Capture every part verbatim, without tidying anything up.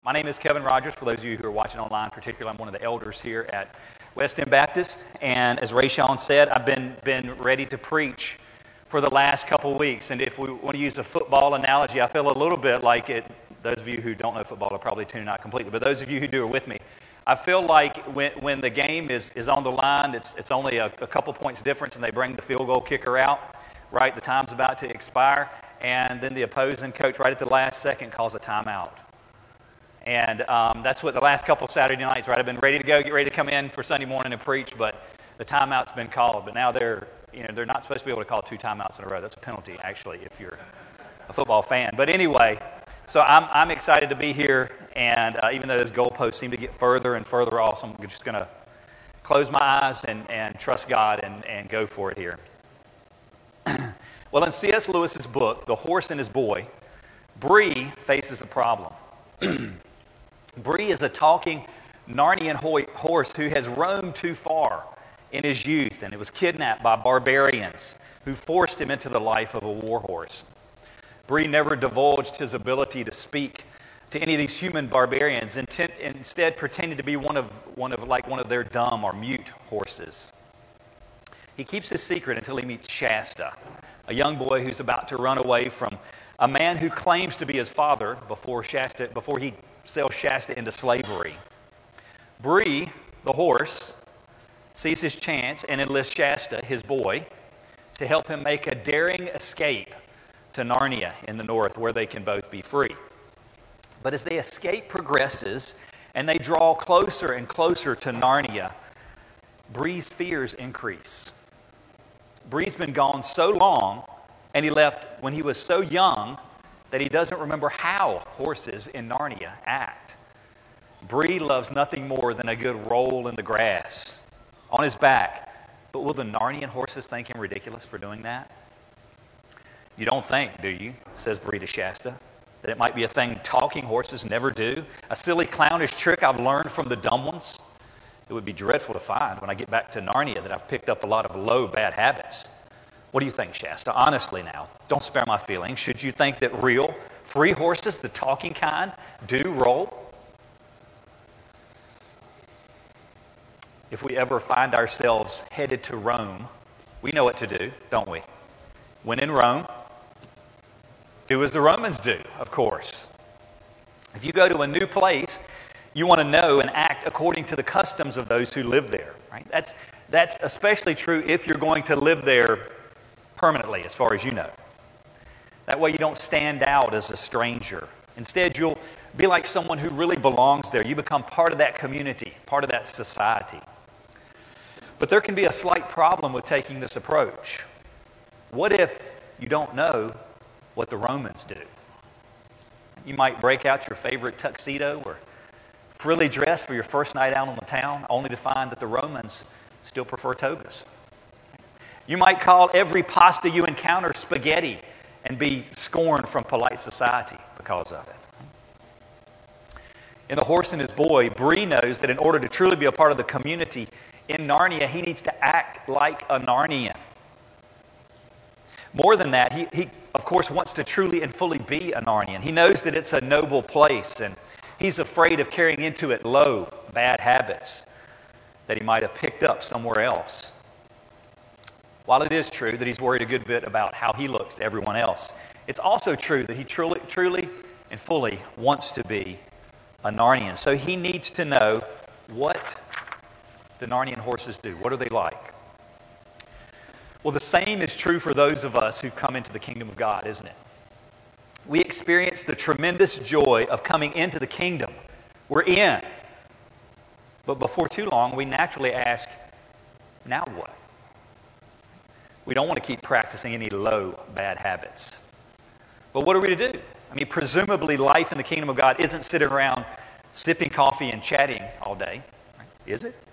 My name is Kevin Rogers. For those of you who are watching online, particularly, I'm one of the elders here at West End Baptist. And as Rayshawn said, I've been, been ready to preach for the last couple weeks. And if we want to use a football analogy, I feel a little bit like it. Those of you who don't know football are probably tuning out completely. But those of you who do are with me. I feel like when, when the game is, is on the line, it's, it's only a, a couple points difference, and they bring the field goal kicker out, right? The time's about to expire. And then the opposing coach, right at the last second, calls a timeout. And um, that's what the last couple Saturday nights, right? I've been ready to go, get ready to come in for Sunday morning and preach, but the timeout's been called. But now they're, you know, they're not supposed to be able to call two timeouts in a row. That's a penalty, actually, if you're a football fan. But anyway, so I'm I'm excited to be here, and uh, even though those goalposts seem to get further and further off, so I'm just going to close my eyes and, and trust God and, and go for it here. Well, in C S Lewis's book, The Horse and His Boy, Bree faces a problem. Bree is a talking Narnian horse who has roamed too far in his youth, and it was kidnapped by barbarians who forced him into the life of a war horse. Bree never divulged his ability to speak to any of these human barbarians, intent, instead pretending to be one of one of like one of their dumb or mute horses. He keeps his secret until he meets Shasta, a young boy who's about to run away from a man who claims to be his father before Shasta before he sells Shasta into slavery. Bree, the horse, sees his chance and enlists Shasta, his boy, to help him make a daring escape to Narnia in the north, where they can both be free. But as the escape progresses and they draw closer and closer to Narnia, Bree's fears increase. Bree's been gone so long, and he left when he was so young that he doesn't remember how horses in Narnia act. Bree loves nothing more than a good roll in the grass on his back. But will the Narnian horses think him ridiculous for doing that? You don't think, do you, says Bree to Shasta, that it might be a thing talking horses never do? A silly clownish trick I've learned from the dumb ones? It would be dreadful to find when I get back to Narnia that I've picked up a lot of low, bad habits. What do you think, Shasta? Honestly now, don't spare my feelings. Should you think that real, free horses, the talking kind, do roll? If we ever find ourselves headed to Rome, we know what to do, don't we? When in Rome, do as the Romans do, of course. If you go to a new place, you want to know and act according to the customs of those who live there, right? That's, that's especially true if you're going to live there permanently, as far as you know. That way you don't stand out as a stranger. Instead, you'll be like someone who really belongs there. You become part of that community, part of that society. But there can be a slight problem with taking this approach. What if you don't know what the Romans do? You might break out your favorite tuxedo or frilly dress for your first night out on the town, only to find that the Romans still prefer togas. You might call every pasta you encounter spaghetti and be scorned from polite society because of it. In The Horse and His Boy, Bree knows that in order to truly be a part of the community in Narnia, he needs to act like a Narnian. More than that, he, he of course wants to truly and fully be a Narnian. He knows that it's a noble place, and he's afraid of carrying into it low, bad habits that he might have picked up somewhere else. While it is true that he's worried a good bit about how he looks to everyone else, it's also true that he truly, truly and fully wants to be a Narnian. So he needs to know what the Narnian horses do. What are they like? Well, the same is true for those of us who've come into the kingdom of God, isn't it? We experience the tremendous joy of coming into the kingdom. We're in. But before too long, we naturally ask, now what? We don't want to keep practicing any low, bad habits. But what are we to do? I mean, presumably life in the kingdom of God isn't sitting around sipping coffee and chatting all day, right? Is it?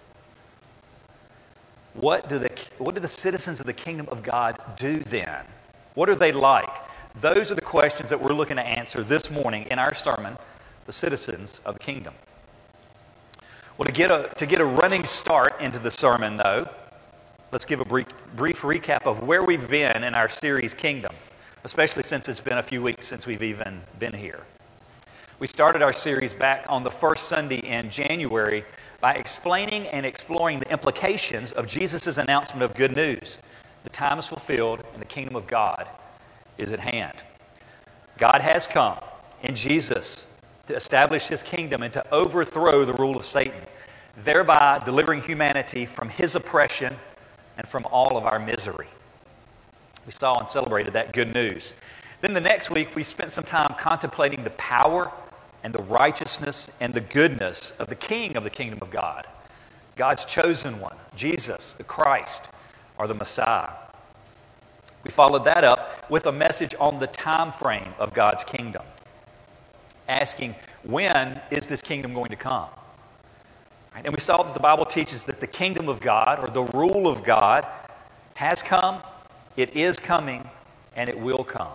What do the what do the citizens of the kingdom of God do then? What are they like? Those are the questions that we're looking to answer this morning in our sermon, The Citizens of the Kingdom. Well, to get a to get a running start into the sermon, though, let's give a brief, brief recap of where we've been in our series, Kingdom, especially since it's been a few weeks since we've even been here. We started our series back on the first Sunday in January by explaining and exploring the implications of Jesus' announcement of good news. The time is fulfilled and the kingdom of God is at hand. God has come in Jesus to establish his kingdom and to overthrow the rule of Satan, thereby delivering humanity from his oppression and from all of our misery. We saw and celebrated that good news. Then the next week, we spent some time contemplating the power and the righteousness and the goodness of the King of the kingdom of God, God's chosen one, Jesus, the Christ, or the Messiah. We followed that up with a message on the time frame of God's kingdom, asking, when is this kingdom going to come? And we saw that the Bible teaches that the kingdom of God, or the rule of God, has come, it is coming, and it will come.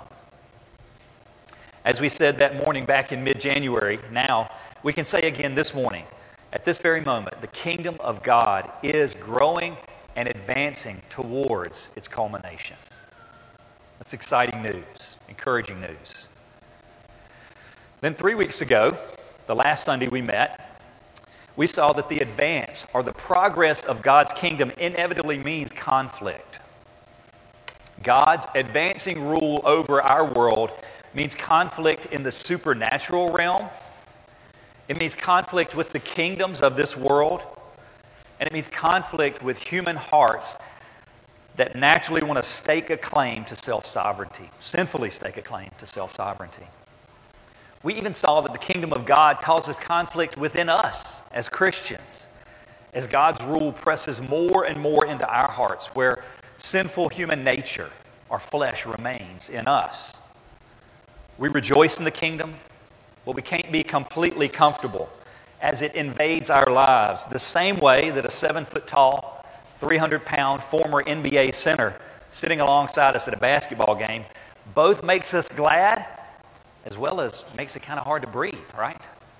As we said that morning back in mid-January, now we can say again this morning, at this very moment, the kingdom of God is growing and advancing towards its culmination. That's exciting news, encouraging news. Then three weeks ago, the last Sunday we met, we saw that the advance or the progress of God's kingdom inevitably means conflict. God's advancing rule over our world means conflict in the supernatural realm. It means conflict with the kingdoms of this world. And it means conflict with human hearts that naturally want to stake a claim to self-sovereignty, sinfully stake a claim to self-sovereignty. We even saw that the kingdom of God causes conflict within us as Christians, as God's rule presses more and more into our hearts, where sinful human nature, our flesh, remains in us. We rejoice in the kingdom, but we can't be completely comfortable as it invades our lives the same way that a seven-foot-tall, three hundred pound former N B A center sitting alongside us at a basketball game both makes us glad as well as makes it kind of hard to breathe, right?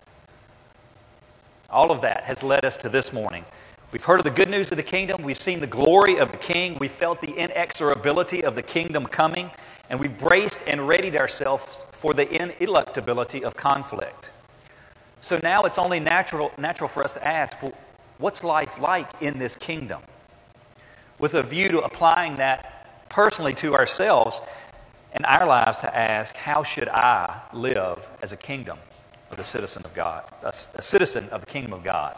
All of that has led us to this morning. We've heard of the good news of the kingdom. We've seen the glory of the King. We felt the inexorability of the kingdom coming. And we've braced and readied ourselves for the ineluctability of conflict. So now it's only natural, natural for us to ask, well, what's life like in this kingdom? With a view to applying that personally to ourselves and our lives to ask, how should I live as a kingdom of the citizen of God, a, a citizen of the kingdom of God?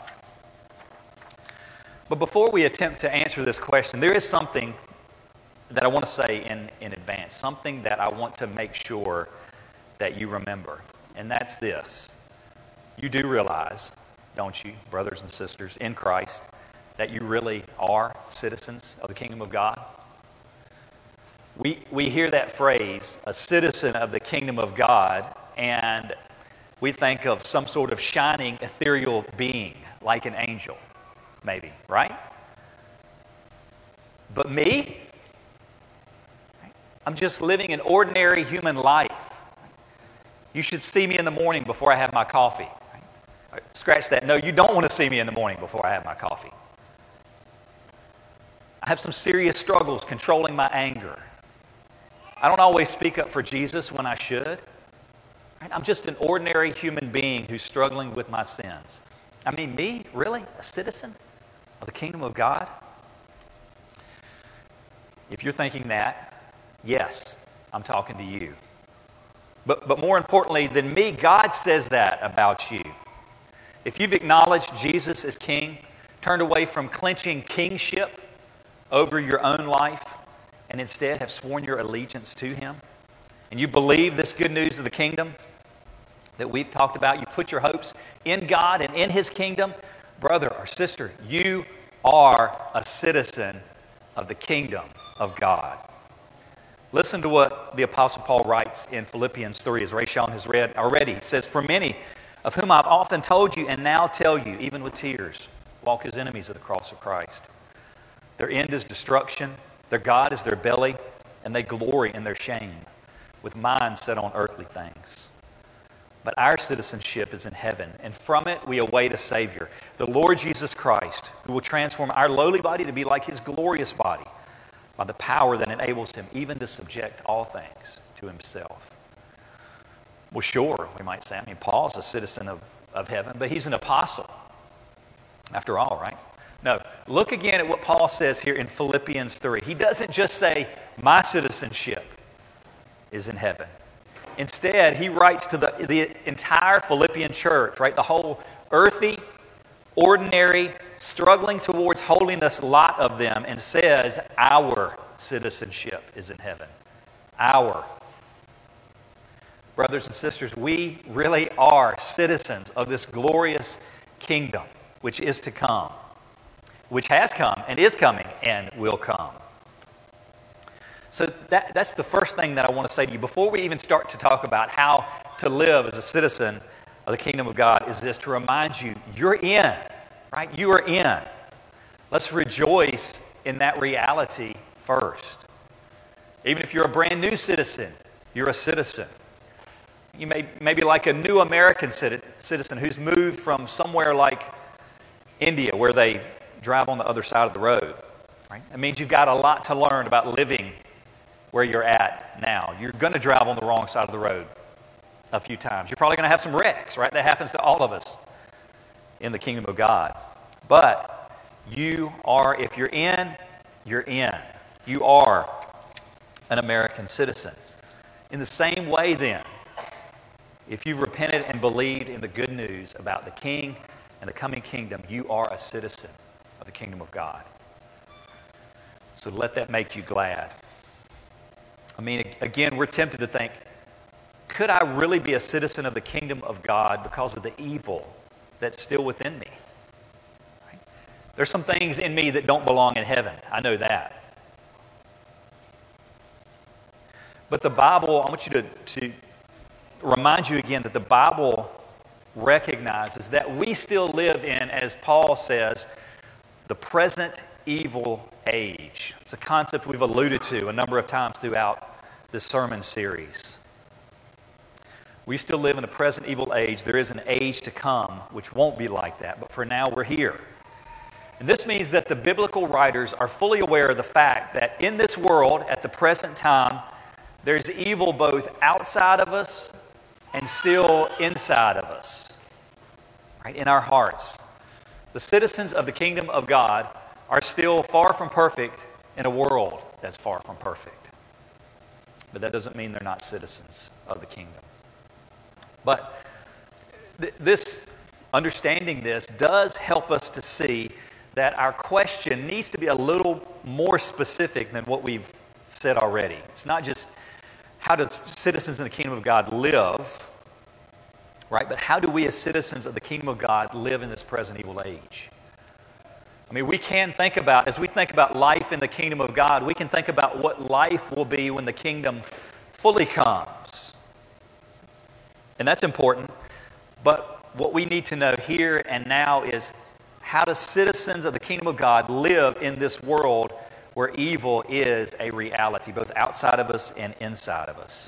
But before we attempt to answer this question, there is something that I want to say in, in advance, something that I want to make sure that you remember, and that's this. You do realize, don't you, brothers and sisters in Christ, that you really are citizens of the kingdom of God? We, we hear that phrase, a citizen of the kingdom of God, and we think of some sort of shining ethereal being, like an angel, maybe, right? But me? I'm just living an ordinary human life. You should see me in the morning before I have my coffee. Scratch that. No, you don't want to see me in the morning before I have my coffee. I have some serious struggles controlling my anger. I don't always speak up for Jesus when I should. I'm just an ordinary human being who's struggling with my sins. I mean, me? Really? A citizen of the kingdom of God? If you're thinking that, yes, I'm talking to you. But, but more importantly than me, God says that about you. If you've acknowledged Jesus as King, turned away from clenching kingship over your own life, and instead have sworn your allegiance to Him, and you believe this good news of the kingdom that we've talked about, you put your hopes in God and in His kingdom, brother or sister, you are a citizen of the kingdom of God. Listen to what the Apostle Paul writes in Philippians three, as Rayshawn has read already. He says, "For many of whom I've often told you and now tell you, even with tears, walk as enemies of the cross of Christ. Their end is destruction, their God is their belly, and they glory in their shame, with minds set on earthly things. But our citizenship is in heaven, and from it we await a Savior, the Lord Jesus Christ, who will transform our lowly body to be like His glorious body, by the power that enables Him even to subject all things to Himself." Well, sure, we might say. I mean, Paul's a citizen of, of heaven, but he's an apostle, after all, right? No, look again at what Paul says here in Philippians three. He doesn't just say, my citizenship is in heaven. Instead, he writes to the, the entire Philippian church, right? The whole earthy, ordinary, struggling towards holiness lot of them, and says, our citizenship is in heaven. Our. Brothers and sisters, we really are citizens of this glorious kingdom which is to come, which has come and is coming and will come. So that, that's the first thing that I want to say to you. Before we even start to talk about how to live as a citizen of the kingdom of God, is this to remind you, you're in, right? You are in. Let's rejoice in that reality first. Even if you're a brand new citizen, you're a citizen. You may, may be like a new American citizen who's moved from somewhere like India, where they drive on the other side of the road. Right? It means you've got a lot to learn about living where you're at now. You're going to drive on the wrong side of the road a few times. You're probably going to have some wrecks, right? That happens to all of us in the kingdom of God. But you are, if you're in, you're in. You are an American citizen. In the same way then, if you've repented and believed in the good news about the King and the coming kingdom, you are a citizen of the kingdom of God. So let that make you glad. I mean, again, we're tempted to think, could I really be a citizen of the kingdom of God because of the evil that's still within me? Right? There's some things in me that don't belong in heaven. I know that. But the Bible, I want you to, to remind you again that the Bible recognizes that we still live in, as Paul says, the present evil age. It's a concept we've alluded to a number of times throughout this sermon series. We still live in a present evil age. There is an age to come which won't be like that, but for now we're here. And this means that the biblical writers are fully aware of the fact that in this world, at the present time, there's evil both outside of us and still inside of us, right, in our hearts. The citizens of the kingdom of God are still far from perfect in a world that's far from perfect. But that doesn't mean they're not citizens of the kingdom. But th- this, understanding this, does help us to see that our question needs to be a little more specific than what we've said already. It's not just how do citizens in the kingdom of God live, right? But how do we as citizens of the kingdom of God live in this present evil age? I mean, we can think about, as we think about life in the kingdom of God, we can think about what life will be when the kingdom fully comes. And that's important. But what we need to know here and now is, how do citizens of the kingdom of God live in this world where evil is a reality, both outside of us and inside of us?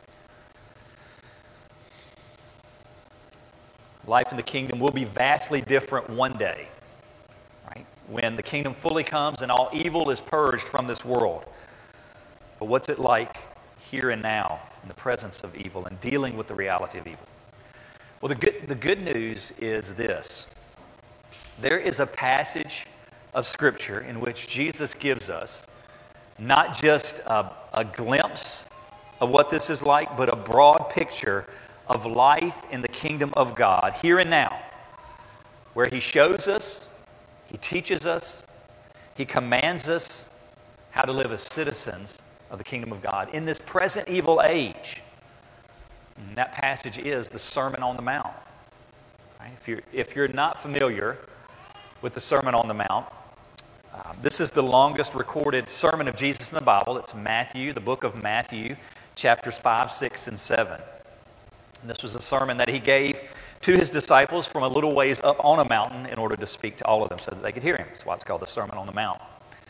Life in the kingdom will be vastly different one day, right? When the kingdom fully comes and all evil is purged from this world. But what's it like here and now in the presence of evil and dealing with the reality of evil? Well, the good, the good news is this. There is a passage of Scripture in which Jesus gives us not just a, a glimpse of what this is like, but a broad picture of life in the kingdom of God here and now, where He shows us, He teaches us, He commands us how to live as citizens of the kingdom of God in this present evil age. And that passage is the Sermon on the Mount. Right? If you're, if you're not familiar with the Sermon on the Mount, uh, this is the longest recorded sermon of Jesus in the Bible. It's Matthew, the book of Matthew, chapters five, six, and seven. And this was a sermon that He gave to His disciples from a little ways up on a mountain in order to speak to all of them so that they could hear Him. That's why it's called the Sermon on the Mount.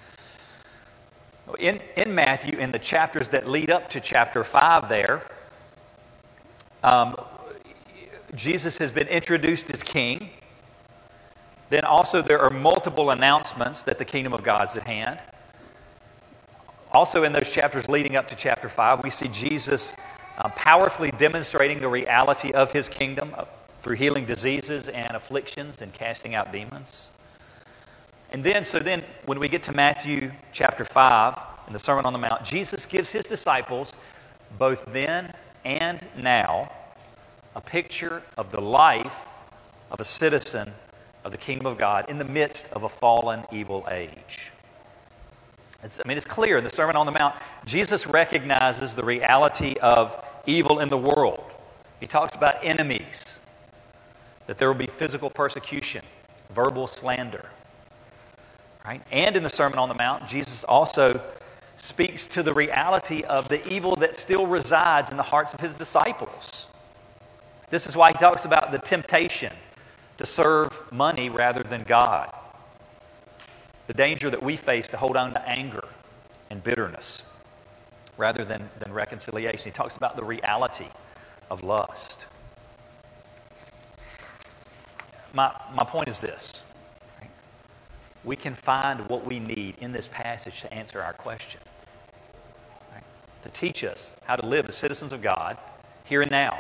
In, in Matthew, in the chapters that lead up to chapter five there, um, Jesus has been introduced as King. Then also there are multiple announcements that the kingdom of God's at hand. Also in those chapters leading up to chapter five, we see Jesus um, powerfully demonstrating the reality of his kingdom uh, through healing diseases and afflictions and casting out demons. And then, so then, when we get to Matthew chapter five, in the Sermon on the Mount, Jesus gives his disciples, both then and now, a picture of the life of a citizen of the kingdom of God in the midst of a fallen, evil age. It's, I mean, it's clear in the Sermon on the Mount, Jesus recognizes the reality of evil in the world. He talks about enemies, that there will be physical persecution, verbal slander. Right? And in the Sermon on the Mount, Jesus also speaks to the reality of the evil that still resides in the hearts of his disciples. This is why he talks about the temptation to serve money rather than God. The danger that we face to hold on to anger and bitterness rather than, than reconciliation. He talks about the reality of lust. My, my point is this. We can find what we need in this passage to answer our question. Right? To teach us how to live as citizens of God here and now.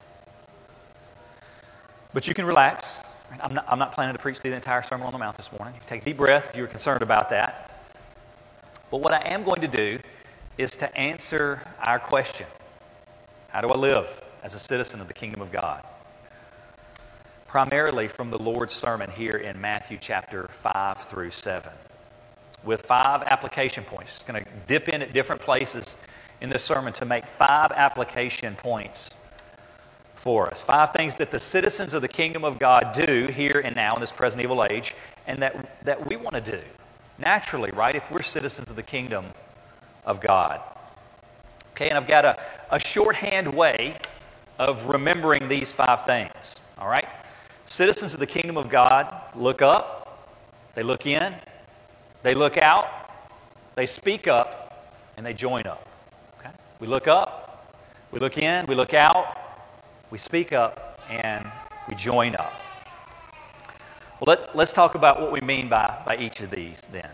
But you can relax. Right? I'm not, I'm not planning to preach through the entire Sermon on the Mount this morning. Take a deep breath if you're concerned about that. But what I am going to do is to answer our question. How do I live as a citizen of the kingdom of God? Primarily from the Lord's sermon here in Matthew chapter five through seven, with five application points. Just going to dip in at different places in this sermon to make five application points for us. Five things that the citizens of the kingdom of God do here and now in this present evil age, and that, that we want to do naturally, right, if we're citizens of the kingdom of God. Okay, and I've got a, a shorthand way of remembering these five things, all right? Citizens of the kingdom of God look up, they look in, they look out, they speak up, and they join up. Okay? We look up, we look in, we look out, we speak up, and we join up. Well, let, let's talk about what we mean by, by each of these then.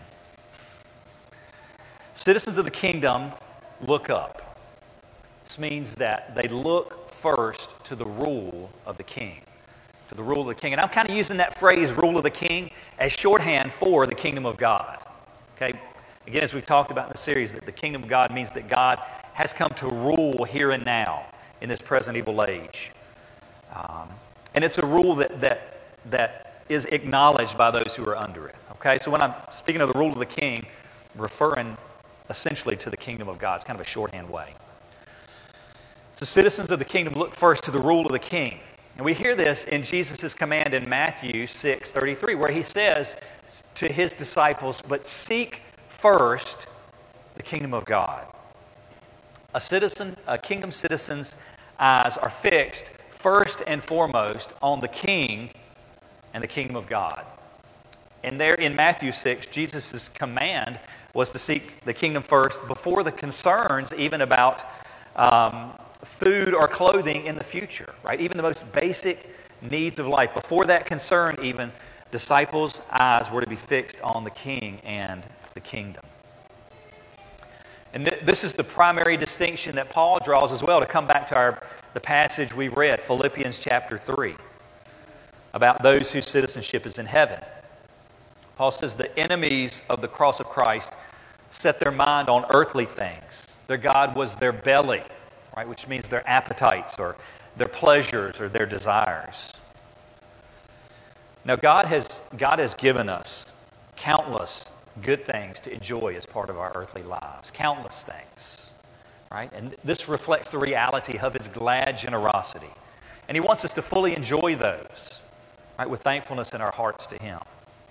Citizens of the kingdom look up. This means that they look first to the rule of the king. To the rule of the king. And I'm kind of using that phrase, rule of the king, as shorthand for the kingdom of God. Okay? Again, as we've talked about in the series, that the kingdom of God means that God has come to rule here and now in this present evil age. Um, and it's a rule that, that, that is acknowledged by those who are under it. Okay? So when I'm speaking of the rule of the king, I'm referring essentially to the kingdom of God. It's kind of a shorthand way. So citizens of the kingdom look first to the rule of the king. And we hear this in Jesus' command in Matthew six thirty-three, where he says to his disciples, "But seek first the kingdom of God." A citizen, a kingdom citizen's eyes are fixed first and foremost on the king and the kingdom of God. And there in Matthew six, Jesus' command was to seek the kingdom first before the concerns even about um, food or clothing in the future, right? Even the most basic needs of life. Before that concern, even, disciples' eyes were to be fixed on the king and the kingdom. And th- this is the primary distinction that Paul draws as well, to come back to our the passage we've read, Philippians chapter three, about those whose citizenship is in heaven. Paul says the enemies of the cross of Christ set their mind on earthly things. Their God was their belly, right, which means their appetites or their pleasures or their desires. Now, God has, God has given us countless good things to enjoy as part of our earthly lives. Countless things, right? And this reflects the reality of His glad generosity. And He wants us to fully enjoy those, right, with thankfulness in our hearts to Him.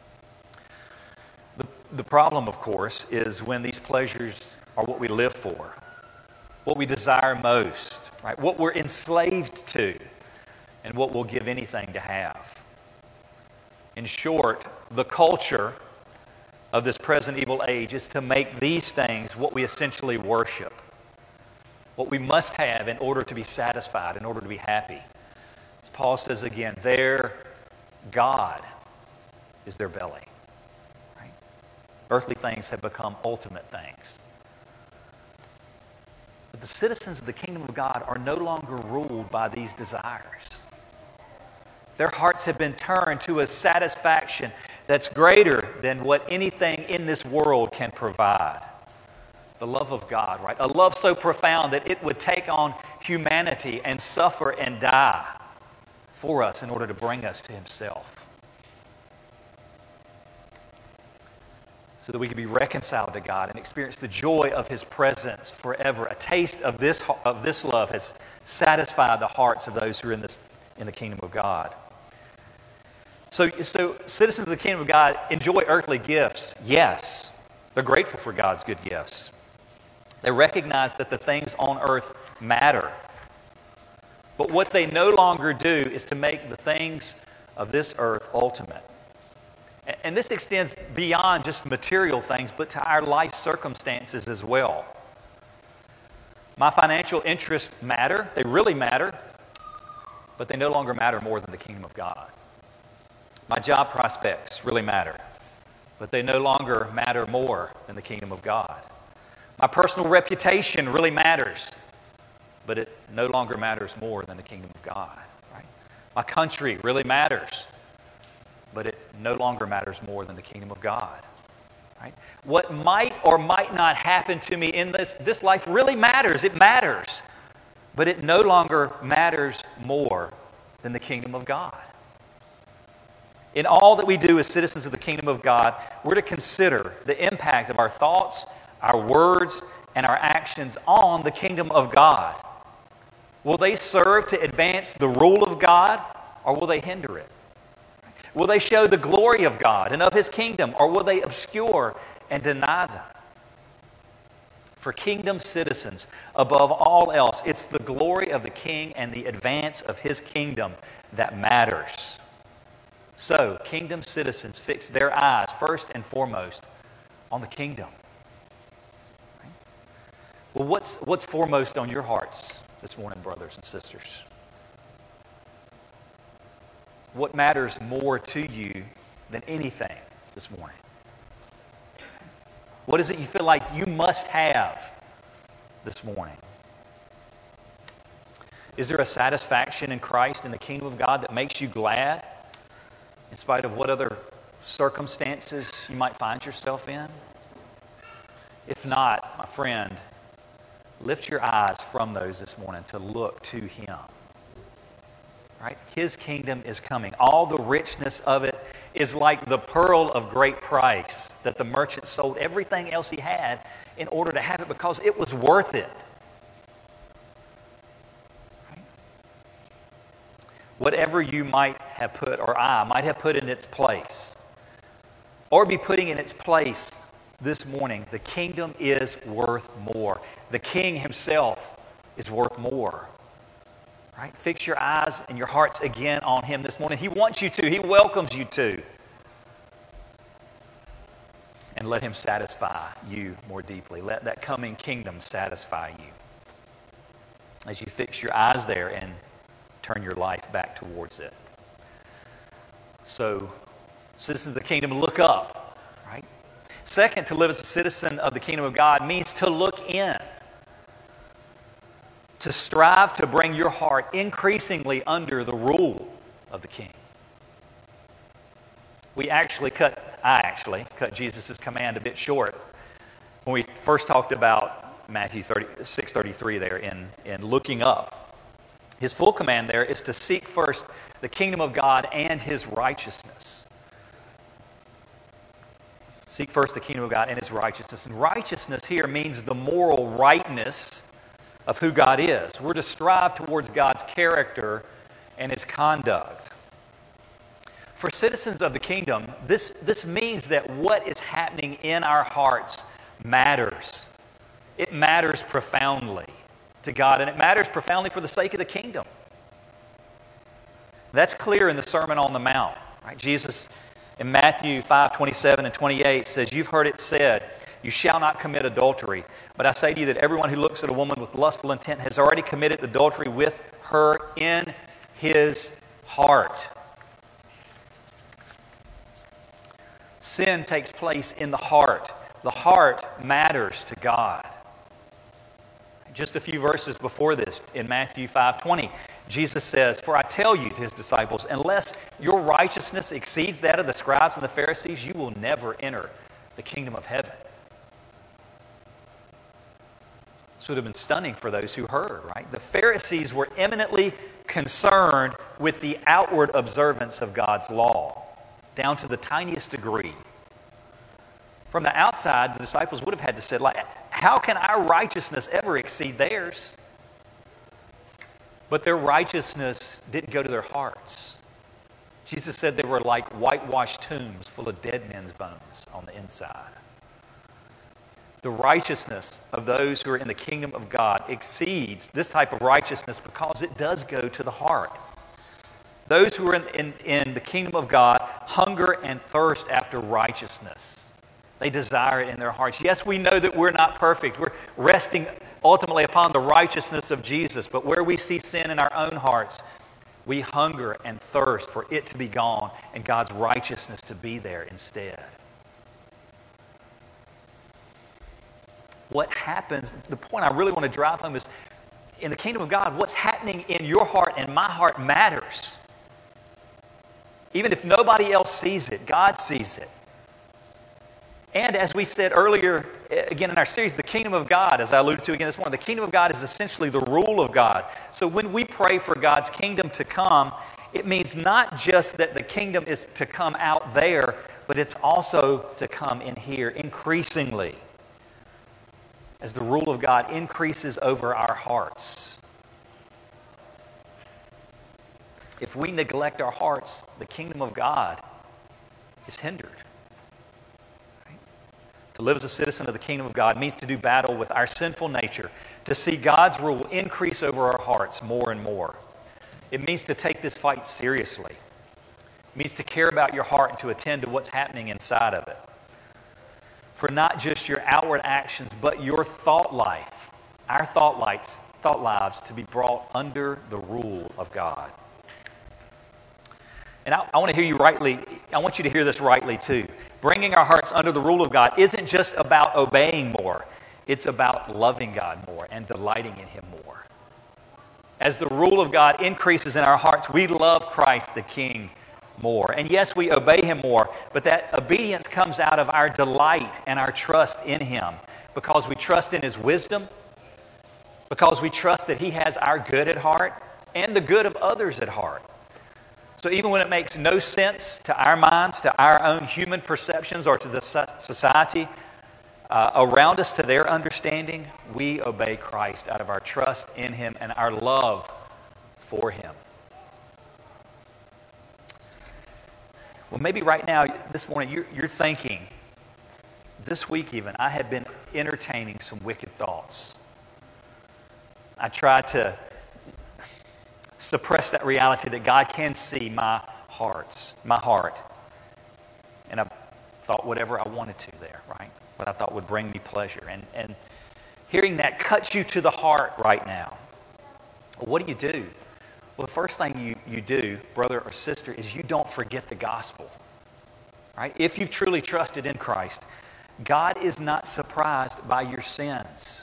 The, the problem, of course, is when these pleasures are what we live for, what we desire most, right? What we're enslaved to, and what we'll give anything to have. In short, the culture of this present evil age is to make these things what we essentially worship, what we must have in order to be satisfied, in order to be happy. As Paul says again, their God is their belly. Right? Earthly things have become ultimate things. But the citizens of the kingdom of God are no longer ruled by these desires. Their hearts have been turned to a satisfaction that's greater than what anything in this world can provide. The love of God, right? A love so profound that it would take on humanity and suffer and die for us in order to bring us to Himself. So that we could be reconciled to God and experience the joy of His presence forever. A taste of this, of this love has satisfied the hearts of those who are in, this, in the kingdom of God. So, so citizens of the kingdom of God enjoy earthly gifts. Yes, they're grateful for God's good gifts. They recognize that the things on earth matter. But what they no longer do is to make the things of this earth ultimate. And this extends beyond just material things, but to our life circumstances as well. My financial interests matter. They really matter. But they no longer matter more than the kingdom of God. My job prospects really matter, but they no longer matter more than the kingdom of God. My personal reputation really matters, but it no longer matters more than the kingdom of God. Right? My country really matters, but it no longer matters more than the kingdom of God. Right? What might or might not happen to me in this, this life really matters. It matters, but it no longer matters more than the kingdom of God. In all that we do as citizens of the kingdom of God, we're to consider the impact of our thoughts, our words, and our actions on the kingdom of God. Will they serve to advance the rule of God, or will they hinder it? Will they show the glory of God and of His kingdom, or will they obscure and deny them? For kingdom citizens, above all else, it's the glory of the King and the advance of His kingdom that matters. So, kingdom citizens fix their eyes first and foremost on the kingdom. Right? Well, what's, what's foremost on your hearts this morning, brothers and sisters? What matters more to you than anything this morning? What is it you feel like you must have this morning? Is there a satisfaction in Christ, in the kingdom of God, that makes you glad in spite of what other circumstances you might find yourself in? If not, my friend, lift your eyes from those this morning to look to Him. Right? His kingdom is coming. All the richness of it is like the pearl of great price that the merchant sold everything else he had in order to have it because it was worth it. Right? Whatever you might have put, or I might have put in its place, or be putting in its place this morning, the kingdom is worth more. The King Himself is worth more. Right? Fix your eyes and your hearts again on Him this morning. He wants you to. He welcomes you to. And let Him satisfy you more deeply. Let that coming kingdom satisfy you as you fix your eyes there and turn your life back towards it. So, citizens of the kingdom, look up. Right? Second, to live as a citizen of the kingdom of God means to look in. To strive to bring your heart increasingly under the rule of the King. We actually cut, I actually cut Jesus' command a bit short when we first talked about Matthew six thirty-three there in, in looking up. His full command there is to seek first the kingdom of God and His righteousness. Seek first the kingdom of God and His righteousness. And righteousness here means the moral rightness of who God is. We're to strive towards God's character and His conduct. For citizens of the kingdom, this, this means that what is happening in our hearts matters. It matters profoundly to God, and it matters profoundly for the sake of the kingdom. That's clear in the Sermon on the Mount. Right? Jesus in Matthew five twenty-seven and twenty-eight says, "You've heard it said, you shall not commit adultery. But I say to you that everyone who looks at a woman with lustful intent has already committed adultery with her in his heart." Sin takes place in the heart. The heart matters to God. Just a few verses before this, in Matthew five twenty, Jesus says, "For I tell you," to his disciples, "unless your righteousness exceeds that of the scribes and the Pharisees, you will never enter the kingdom of heaven." This would have been stunning for those who heard, right? The Pharisees were eminently concerned with the outward observance of God's law, down to the tiniest degree. From the outside, the disciples would have had to say, like, how can our righteousness ever exceed theirs? But their righteousness didn't go to their hearts. Jesus said they were like whitewashed tombs full of dead men's bones on the inside. The righteousness of those who are in the kingdom of God exceeds this type of righteousness because it does go to the heart. Those who are in, in, in the kingdom of God hunger and thirst after righteousness. They desire it in their hearts. Yes, we know that we're not perfect. We're resting ultimately upon the righteousness of Jesus. But where we see sin in our own hearts, we hunger and thirst for it to be gone and God's righteousness to be there instead. What happens, the point I really want to drive home is, in the kingdom of God, what's happening in your heart and my heart matters. Even if nobody else sees it, God sees it. And as we said earlier, again in our series, the kingdom of God, as I alluded to again this morning, the kingdom of God is essentially the rule of God. So when we pray for God's kingdom to come, it means not just that the kingdom is to come out there, but it's also to come in here increasingly. As the rule of God increases over our hearts. If we neglect our hearts, the kingdom of God is hindered. To live as a citizen of the kingdom of God means to do battle with our sinful nature, to see God's rule increase over our hearts more and more. It means to take this fight seriously. It means to care about your heart and to attend to what's happening inside of it. For not just your outward actions, but your thought life, our thought lives, thought lives to be brought under the rule of God. And I, I want to hear you rightly, I want you to hear this rightly too. Bringing our hearts under the rule of God isn't just about obeying more. It's about loving God more and delighting in Him more. As the rule of God increases in our hearts, we love Christ the King more. And yes, we obey Him more, but that obedience comes out of our delight and our trust in Him because we trust in His wisdom, because we trust that He has our good at heart and the good of others at heart. So even when it makes no sense to our minds, to our own human perceptions, or to the society uh, around us, to their understanding, we obey Christ out of our trust in Him and our love for Him. Well, maybe right now, this morning, you're, you're thinking, this week even, I have been entertaining some wicked thoughts. I tried to suppress that reality that God can see my hearts, my heart. And I thought whatever I wanted to there, right? What I thought would bring me pleasure. And, and hearing that cuts you to the heart right now. Well, what do you do? Well, the first thing you, you do, brother or sister, is you don't forget the gospel. Right? If you've truly trusted in Christ, God is not surprised by your sins.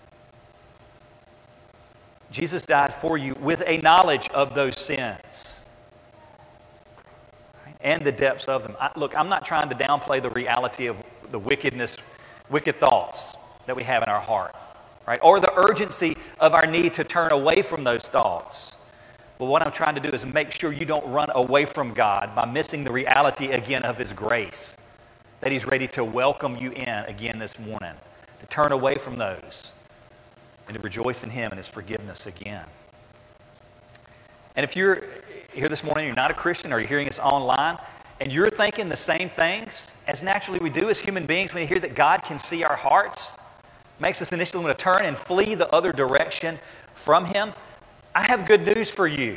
Jesus died for you with a knowledge of those sins right? And the depths of them. I, look, I'm not trying to downplay the reality of the wickedness, wicked thoughts that we have in our heart, right? Or the urgency of our need to turn away from those thoughts. But what I'm trying to do is make sure you don't run away from God by missing the reality again of His grace, that He's ready to welcome you in again this morning, to turn away from those and to rejoice in Him and His forgiveness again. And if you're here this morning, you're not a Christian, or you're hearing us online, and you're thinking the same things, as naturally we do as human beings when we hear that God can see our hearts, makes us initially want to turn and flee the other direction from Him, I have good news for you.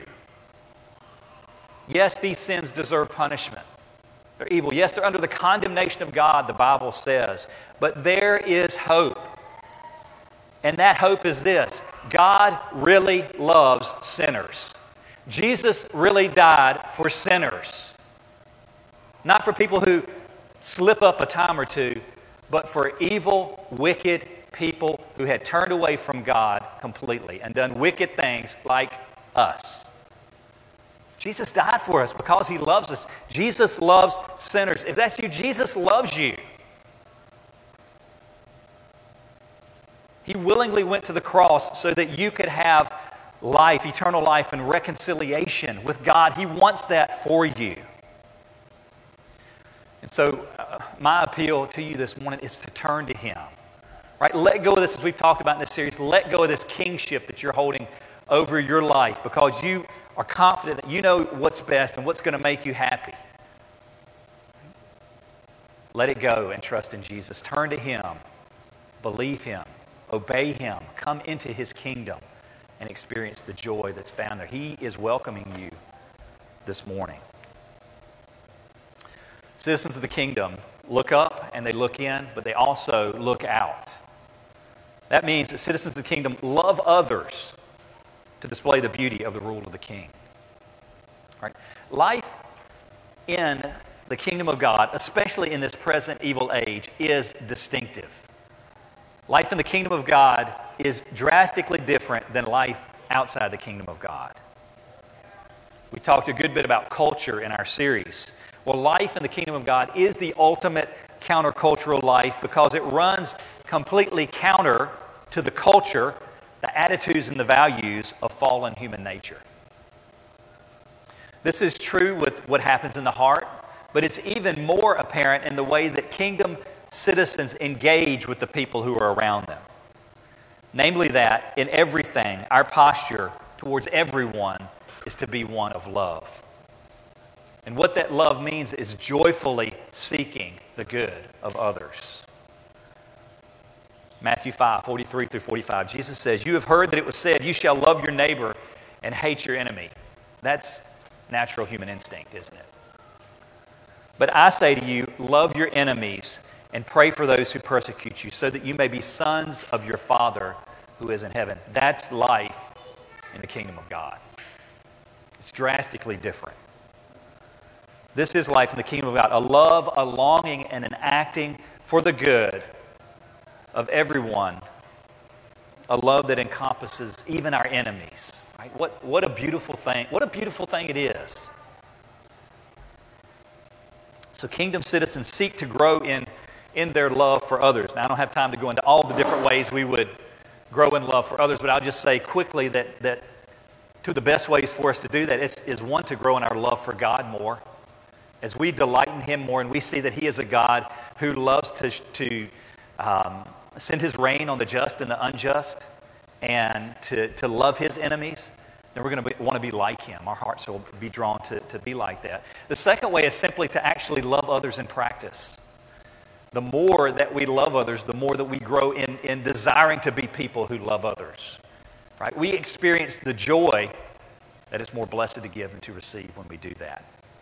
Yes, these sins deserve punishment. They're evil. Yes, they're under the condemnation of God, the Bible says. But there is hope. And that hope is this: God really loves sinners. Jesus really died for sinners. Not for people who slip up a time or two, but for evil, wicked people who had turned away from God completely and done wicked things like us. Jesus died for us because he loves us. Jesus loves sinners. If that's you, Jesus loves you. He willingly went to the cross so that you could have life, eternal life, and reconciliation with God. He wants that for you. And so uh, my appeal to you this morning is to turn to him. Right? Let go of this, as we've talked about in this series, let go of this kingship that you're holding over your life because you are confident that you know what's best and what's going to make you happy. Let it go and trust in Jesus. Turn to him. Believe him. Obey him. Come into his kingdom and experience the joy that's found there. He is welcoming you this morning. Citizens of the kingdom look up and they look in, but they also look out. That means that citizens of the kingdom love others to display the beauty of the rule of the king. Right? Life in the kingdom of God, especially in this present evil age, is distinctive. Life in the kingdom of God is drastically different than life outside the kingdom of God. We talked a good bit about culture in our series. Well, life in the kingdom of God is the ultimate countercultural life because it runs completely counter to the culture, the attitudes, and the values of fallen human nature. This is true with what happens in the heart, but it's even more apparent in the way that kingdom citizens engage with the people who are around them. Namely that in everything, our posture towards everyone is to be one of love. And what that love means is joyfully seeking the good of others. Matthew five, forty-three through forty-five, Jesus says, "You have heard that it was said, you shall love your neighbor and hate your enemy." That's natural human instinct, isn't it? "But I say to you, love your enemies and pray for those who persecute you, so that you may be sons of your Father who is in heaven." That's life in the kingdom of God. It's drastically different. This is life in the kingdom of God, a love, a longing, and an acting for the good of everyone, a love that encompasses even our enemies. Right? What, what a beautiful thing. What a beautiful thing it is. So kingdom citizens seek to grow in, in their love for others. Now, I don't have time to go into all the different ways we would grow in love for others, but I'll just say quickly that, that two of the best ways for us to do that is, is one, to grow in our love for God more. As we delight in him more and we see that he is a God who loves to, to um, send his rain on the just and the unjust and to, to love his enemies, then we're going to want to be like him. Our hearts will be drawn to, to be like that. The second way is simply to actually love others in practice. The more that we love others, the more that we grow in, in desiring to be people who love others. Right? We experience the joy that is more blessed to give and to receive when we do that.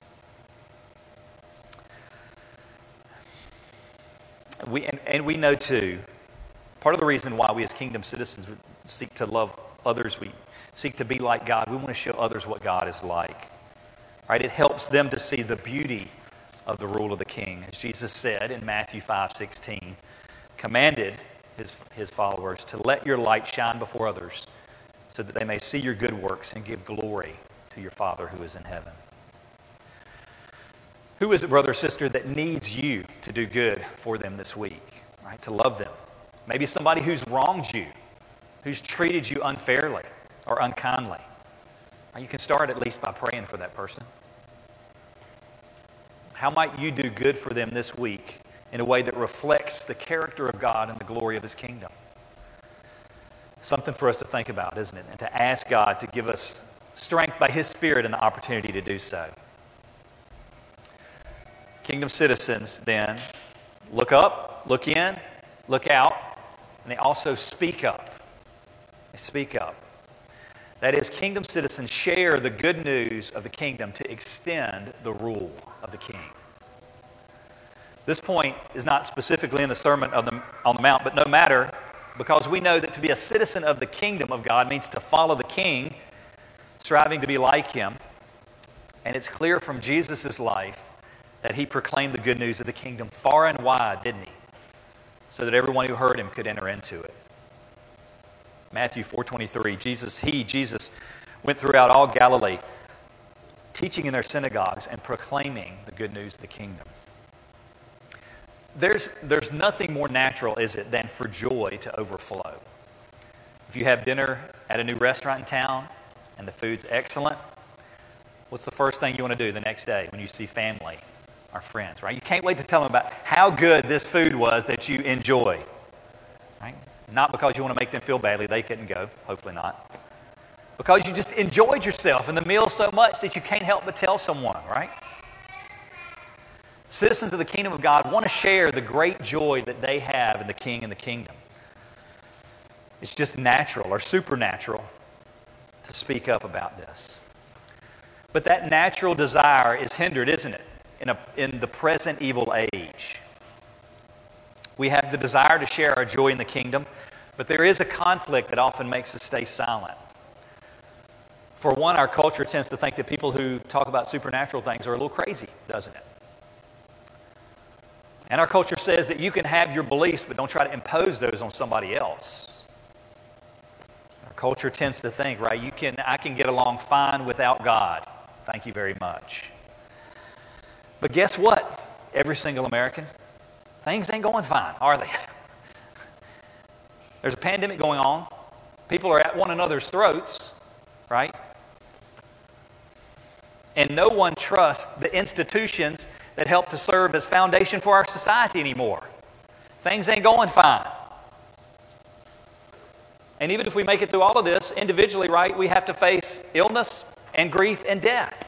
We, and, and we know too, part of the reason why we as kingdom citizens seek to love others, we seek to be like God, we want to show others what God is like. Right? It helps them to see the beauty of the rule of the king. As Jesus said in Matthew five sixteen, commanded his, his followers to let your light shine before others so that they may see your good works and give glory to your Father who is in heaven. Who is it, brother or sister, that needs you to do good for them this week, right? To love them. Maybe somebody who's wronged you, who's treated you unfairly or unkindly. You can start at least by praying for that person. How might you do good for them this week in a way that reflects the character of God and the glory of his kingdom? Something for us to think about, isn't it? And to ask God to give us strength by his Spirit and the opportunity to do so. Kingdom citizens then look up, look in, look out, and they also speak up. They speak up. That is, kingdom citizens share the good news of the kingdom to extend the rule of the king. This point is not specifically in the Sermon on the, on the Mount, but no matter, because we know that to be a citizen of the kingdom of God means to follow the king, striving to be like him. And it's clear from Jesus' life that he proclaimed the good news of the kingdom far and wide, didn't he? So that everyone who heard him could enter into it. Matthew four twenty-three, Jesus, he, Jesus, went throughout all Galilee, teaching in their synagogues and proclaiming the good news of the kingdom. There's, there's nothing more natural, is it, than for joy to overflow. If you have dinner at a new restaurant in town and the food's excellent, what's the first thing you want to do the next day when you see family or friends, right? You can't wait to tell them about how good this food was that you enjoy, right? Not because you want to make them feel badly. They couldn't go. Hopefully not. Because you just enjoyed yourself and the meal so much that you can't help but tell someone, right? Citizens of the kingdom of God want to share the great joy that they have in the King and the kingdom. It's just natural or supernatural to speak up about this. But that natural desire is hindered, isn't it, in, a, in the present evil age. We have the desire to share our joy in the kingdom, but there is a conflict that often makes us stay silent. For one, our culture tends to think that people who talk about supernatural things are a little crazy, doesn't it? And our culture says that you can have your beliefs, but don't try to impose those on somebody else. Our culture tends to think, right, you can, I can get along fine without God. Thank you very much. But guess what, every single American? Things ain't going fine, are they? There's a pandemic going on. People are at one another's throats, right? And no one trusts the institutions that help to serve as foundation for our society anymore. Things ain't going fine. And even if we make it through all of this, individually, right, we have to face illness and grief and death.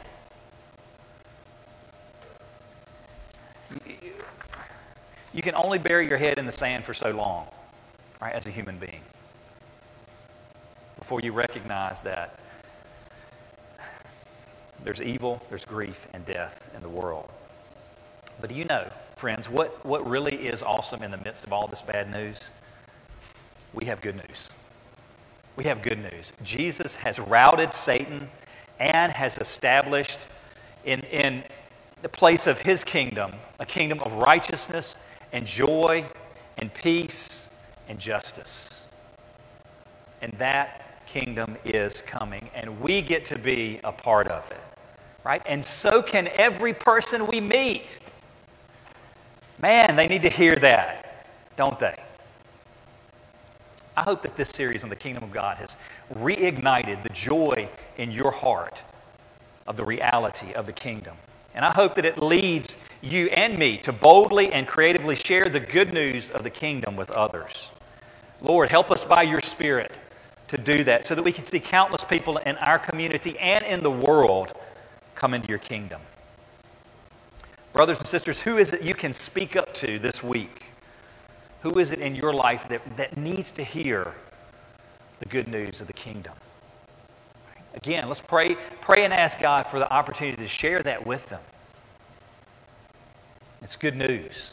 You can only bury your head in the sand for so long, right, as a human being, before you recognize that there's evil, there's grief, and death in the world. But do you know, friends, what, what really is awesome in the midst of all this bad news? We have good news. We have good news. Jesus has routed Satan and has established in, in the place of his kingdom, a kingdom of righteousness and joy and peace and justice. And that kingdom is coming, and we get to be a part of it, right? And so can every person we meet. Man, they need to hear that, don't they? I hope that this series on the kingdom of God has reignited the joy in your heart of the reality of the kingdom. And I hope that it leads you and me to boldly and creatively share the good news of the kingdom with others. Lord, help us by your Spirit to do that so that we can see countless people in our community and in the world come into your kingdom. Brothers and sisters, who is it you can speak up to this week? Who is it in your life that, that needs to hear the good news of the kingdom? Again, let's pray, pray and ask God for the opportunity to share that with them. It's good news.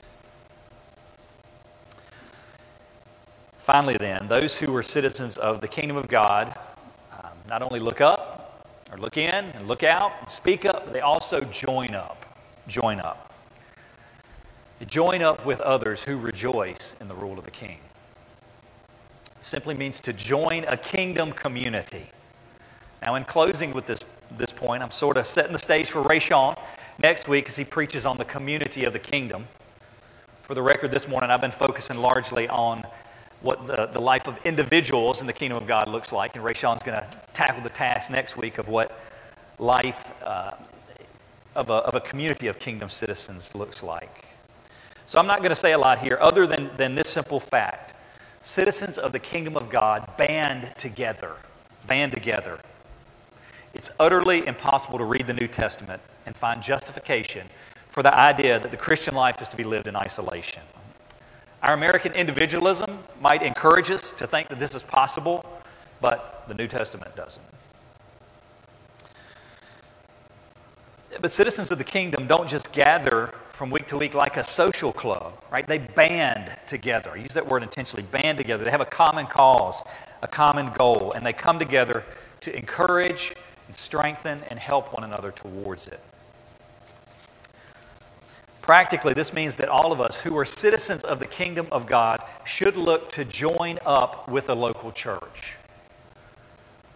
Finally then, those who are citizens of the kingdom of God um, not only look up or look in and look out and speak up, but they also join up. Join up. Join up with others who rejoice in the rule of the King. It simply means to join a kingdom community. Now, in closing with this, this point, I'm sort of setting the stage for Ray Sean next week as he preaches on the community of the kingdom. For the record, this morning I've been focusing largely on what the, the life of individuals in the kingdom of God looks like, and Ray Sean's going to tackle the task next week of what life uh, of, a, of a community of kingdom citizens looks like. So I'm not going to say a lot here other than, than this simple fact. Citizens of the kingdom of God band together. Band together. It's utterly impossible to read the New Testament and find justification for the idea that the Christian life is to be lived in isolation. Our American individualism might encourage us to think that this is possible, but the New Testament doesn't. But citizens of the kingdom don't just gather from week to week like a social club, right? They band together. I use that word intentionally, band together. They have a common cause, a common goal, and they come together to encourage and strengthen and help one another towards it. Practically, this means that all of us who are citizens of the kingdom of God should look to join up with a local church.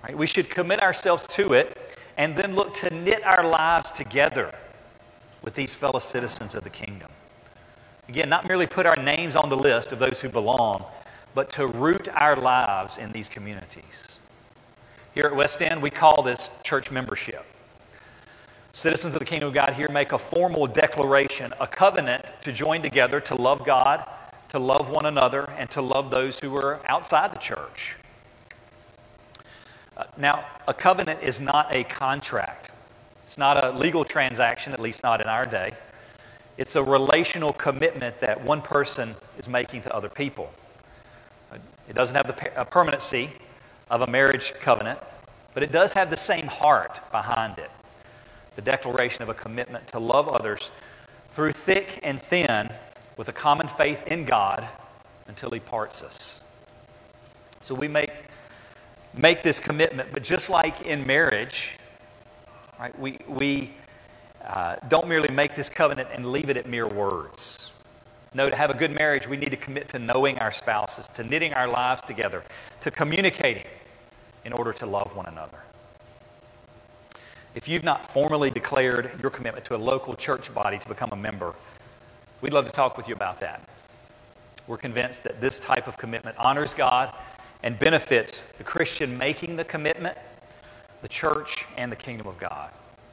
Right? We should commit ourselves to it and then look to knit our lives together with these fellow citizens of the kingdom. Again, not merely put our names on the list of those who belong, but to root our lives in these communities. Here at West End, we call this church membership. Citizens of the kingdom of God here make a formal declaration, a covenant to join together to love God, to love one another, and to love those who are outside the church. Uh, now, a covenant is not a contract. It's not a legal transaction, at least not in our day. It's a relational commitment that one person is making to other people. It doesn't have the permanency of a marriage covenant, but it does have the same heart behind it. The declaration of a commitment to love others through thick and thin with a common faith in God until He parts us. So we make, make this commitment, but just like in marriage, right, we, we uh, don't merely make this covenant and leave it at mere words. No, to have a good marriage, we need to commit to knowing our spouses, to knitting our lives together, to communicating in order to love one another. If you've not formally declared your commitment to a local church body to become a member, we'd love to talk with you about that. We're convinced that this type of commitment honors God and benefits the Christian making the commitment, the church, and the kingdom of God.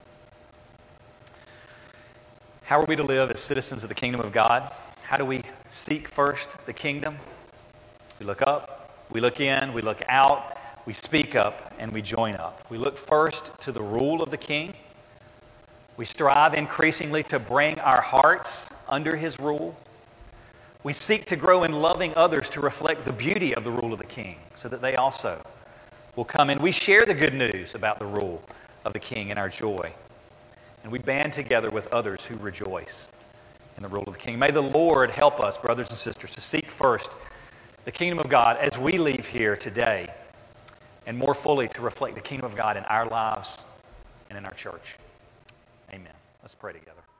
How are we to live as citizens of the kingdom of God? How do we seek first the kingdom? We look up, we look in, we look out, we speak up, and we join up. We look first to the rule of the King. We strive increasingly to bring our hearts under His rule. We seek to grow in loving others to reflect the beauty of the rule of the King so that they also will come in. We share the good news about the rule of the King in our joy. And we band together with others who rejoice in the rule of the King. May the Lord help us, brothers and sisters, to seek first the kingdom of God as we leave here today, and more fully to reflect the kingdom of God in our lives and in our church. Amen. Let's pray together.